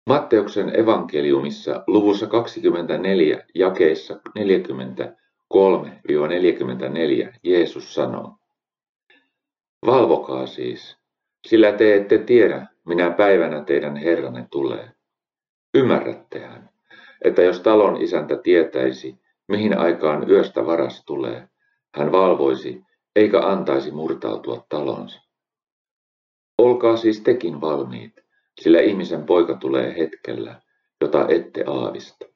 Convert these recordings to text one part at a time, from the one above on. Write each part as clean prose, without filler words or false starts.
Matteuksen evankeliumissa luvussa 24 jakeissa 43-44 Jeesus sanoo: Valvokaa siis, sillä te ette tiedä, minä päivänä teidän Herranne tulee. Ymmärrättehän, että jos talon isäntä tietäisi, mihin aikaan yöstä varas tulee, hän valvoisi eikä antaisi murtautua talonsa. Olkaa siis tekin valmiit, sillä ihmisen poika tulee hetkellä, jota ette aavista.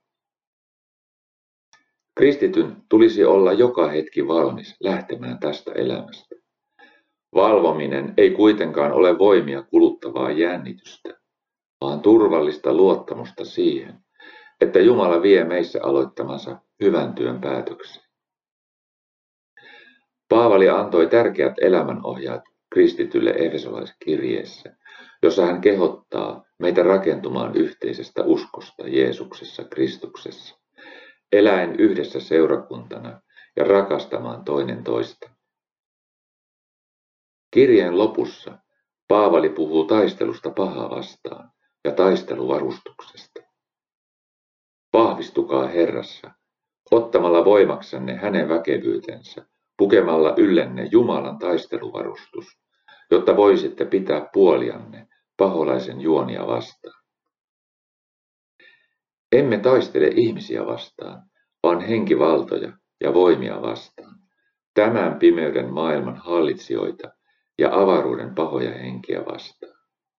Kristityn tulisi olla joka hetki valmis lähtemään tästä elämästä. Valvominen ei kuitenkaan ole voimia kuluttavaa jännitystä, vaan turvallista luottamusta siihen, että Jumala vie meissä aloittamansa hyvän työn päätökseen. Paavali antoi tärkeät elämänohjaat kristitylle Efesolaiskirjeessä, jossa hän kehottaa meitä rakentumaan yhteisestä uskosta Jeesuksessa Kristuksessa, eläen yhdessä seurakuntana ja rakastamaan toinen toista. Kirjeen lopussa Paavali puhuu taistelusta pahaa vastaan ja taisteluvarustuksesta. Vahvistukaa Herrassa, ottamalla voimaksenne hänen väkevyytensä, pukemalla yllenne Jumalan taisteluvarustus, jotta voisitte pitää puolianne paholaisen juonia vastaan. Emme taistele ihmisiä vastaan, vaan henkivaltoja ja voimia vastaan, tämän pimeyden maailman hallitsijoita ja avaruuden pahoja henkiä vastaan.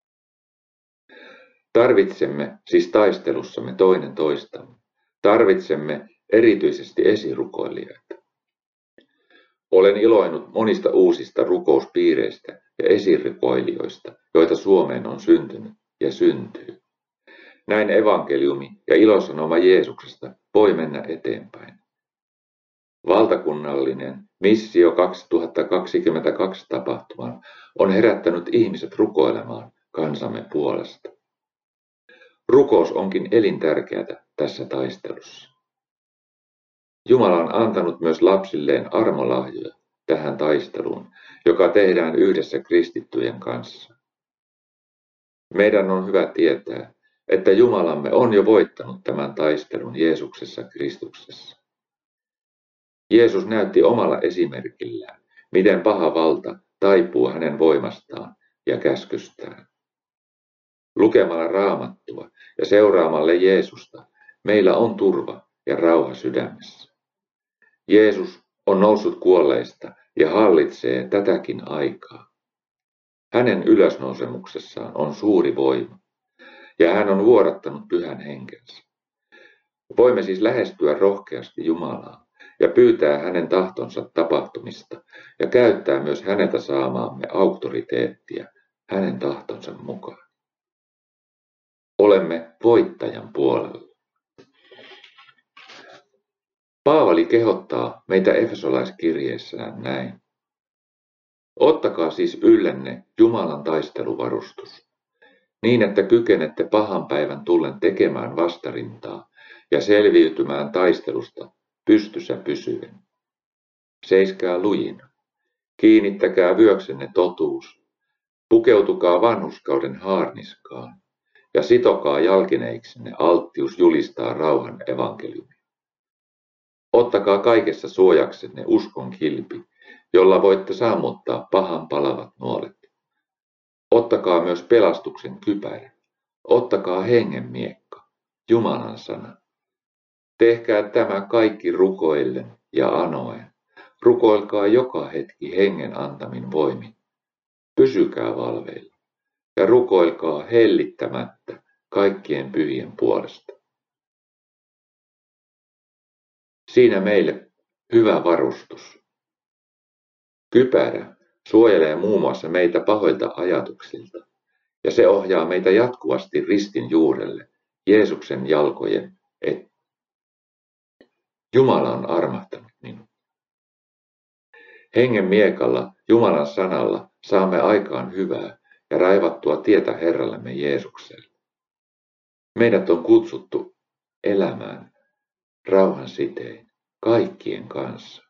Tarvitsemme siis taistelussamme toinen toistamme. Tarvitsemme erityisesti esirukoilijoita. Olen iloinut monista uusista rukouspiireistä ja esirukoilijoista, joita Suomeen on syntynyt ja syntyy. Näin evankeliumi ja ilosanoma Jeesuksesta voi mennä eteenpäin. Valtakunnallinen Missio 2022 tapahtuma on herättänyt ihmiset rukoilemaan kansamme puolesta. Rukous onkin elintärkeätä tässä taistelussa. Jumala on antanut myös lapsilleen armolahjoja tähän taisteluun, joka tehdään yhdessä kristittyjen kanssa. Meidän on hyvä tietää, että Jumalamme on jo voittanut tämän taistelun Jeesuksessa Kristuksessa. Jeesus näytti omalla esimerkillään, miten paha valta taipuu hänen voimastaan ja käskystään. Lukemalla Raamattua ja seuraamalla Jeesusta meillä on turva ja rauha sydämessä. Jeesus on noussut kuolleista ja hallitsee tätäkin aikaa. Hänen ylösnousemuksessaan on suuri voima, ja hän on vuodattanut pyhän henkensä. Voimme siis lähestyä rohkeasti Jumalaa ja pyytää hänen tahtonsa tapahtumista ja käyttää myös häneltä saamaamme auktoriteettia hänen tahtonsa mukaan. Olemme voittajan puolella. Paavali kehottaa meitä Efesolaiskirjeessään näin. Ottakaa siis yllenne Jumalan taisteluvarustus, niin että kykenette pahan päivän tullen tekemään vastarintaa ja selviytymään taistelusta pystyssä pysyen. Seiskää lujina, kiinnittäkää vyöksenne totuus, pukeutukaa vanhurskauden haarniskaan ja sitokaa jalkineiksenne alttius julistaa rauhan evankeliumia. Ottakaa kaikessa suojaksenne uskon kilpi, jolla voitte sammuttaa pahan palavat nuolet. Ottakaa myös pelastuksen kypärä. Ottakaa hengen miekka, Jumalan sana. Tehkää tämä kaikki rukoillen ja anoen. Rukoilkaa joka hetki hengen antamin voimin. Pysykää valveilla ja rukoilkaa hellittämättä kaikkien pyhien puolesta. Siinä meille hyvä varustus. Kypärä suojelee muun muassa meitä pahoilta ajatuksilta, ja se ohjaa meitä jatkuvasti ristin juurelle, Jeesuksen jalkojen eteen. Jumala on armahtanut minut. Hengen miekalla, Jumalan sanalla, saamme aikaan hyvää ja raivattua tietä Herrallemme Jeesukselle. Meidät on kutsuttu elämään rauhan sitein kaikkien kanssa.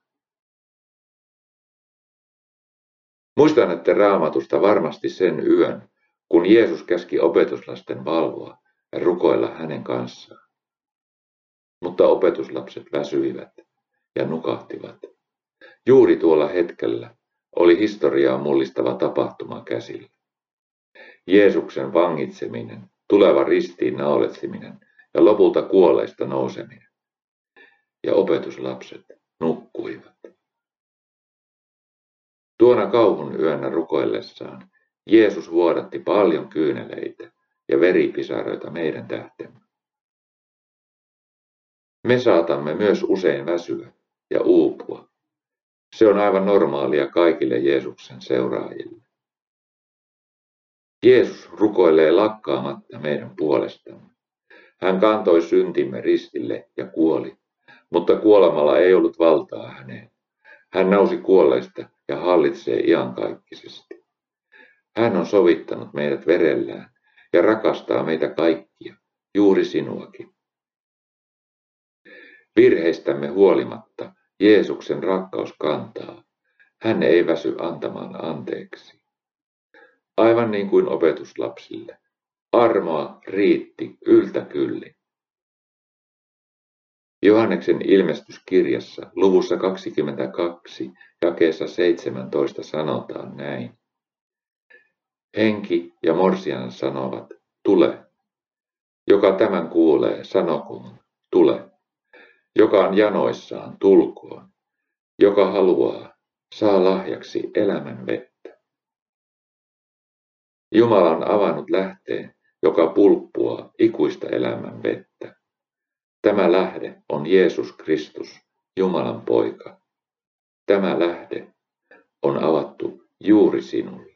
Muistanette Raamatusta varmasti sen yön, kun Jeesus käski opetuslasten valvoa ja rukoilla hänen kanssaan. Mutta opetuslapset väsyivät ja nukahtivat. Juuri tuolla hetkellä oli historiaa mullistava tapahtuma käsillä. Jeesuksen vangitseminen, tuleva ristiin nauletsiminen ja lopulta kuolleista nouseminen. Ja opetuslapset nukkuivat. Tuona kauhun yönä rukoillessaan Jeesus vuodatti paljon kyyneleitä ja veripisaroita meidän tähtemme. Me saatamme myös usein väsyä ja uupua. Se on aivan normaalia kaikille Jeesuksen seuraajille. Jeesus rukoilee lakkaamatta meidän puolestamme. Hän kantoi syntimme ristille ja kuoli, mutta kuolemalla ei ollut valtaa häneen. Hän nousi kuolleista ja hallitsee iankaikkisesti. Hän on sovittanut meidät verellään ja rakastaa meitä kaikkia, juuri sinuakin. Virheistämme huolimatta Jeesuksen rakkaus kantaa. Hän ei väsy antamaan anteeksi. Aivan niin kuin opetuslapsille. Armoa riitti yltäkyllin. Johanneksen ilmestyskirjassa luvussa 22 jakeessa 17 sanotaan näin. Henki ja morsian sanovat, tule. Joka tämän kuulee, sanokoon, tule. Joka on janoissaan, tulkoon. Joka haluaa, saa lahjaksi elämän vettä. Jumala on avannut lähteen, joka pulppuaa ikuista elämän vettä. Tämä lähde on Jeesus Kristus, Jumalan poika. Tämä lähde on avattu juuri sinulle.